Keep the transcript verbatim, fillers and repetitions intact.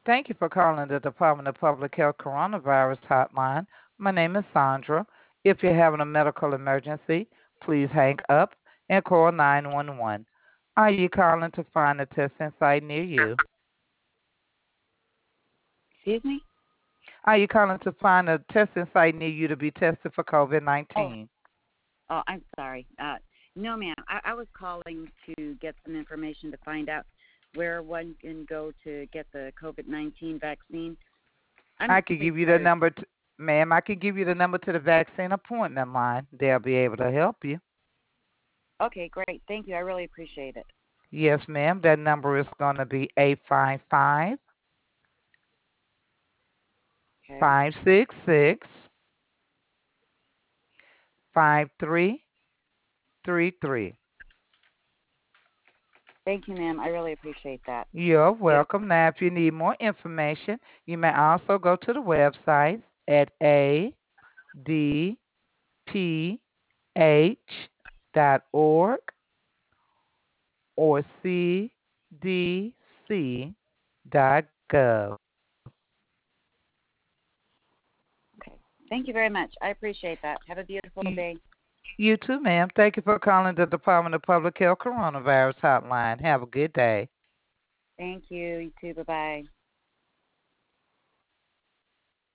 Thank you for calling the Department of Public Health Coronavirus Hotline. My name is Sandra. If you're having a medical emergency, please hang up and call nine one one. Are you calling to find a testing site near you? Excuse me? Are you calling to find a testing site near you to be tested for COVID Oh, nineteen? oh, I'm sorry. Uh, no, ma'am. I, I was calling to get some information to find out where one can go to get the COVID nineteen vaccine. I'm I could give you the retired. number, to, ma'am. I can give you the number to the vaccine appointment line. They'll be able to help you. Okay, great. Thank you. I really appreciate it. Yes, ma'am. That number is going to be eight five five, Okay. five six six, five three three three. Thank you, ma'am. I really appreciate that. You're You have, welcome. Now, if you need more information, you may also go to the website at a d p h dot org or c d c dot gov. okay. Thank you very much. I appreciate that. Have a beautiful You, day. you too, ma'am. Thank you for calling the Department of Public Health Coronavirus Hotline. Have a good day. Thank you. You too. Bye bye.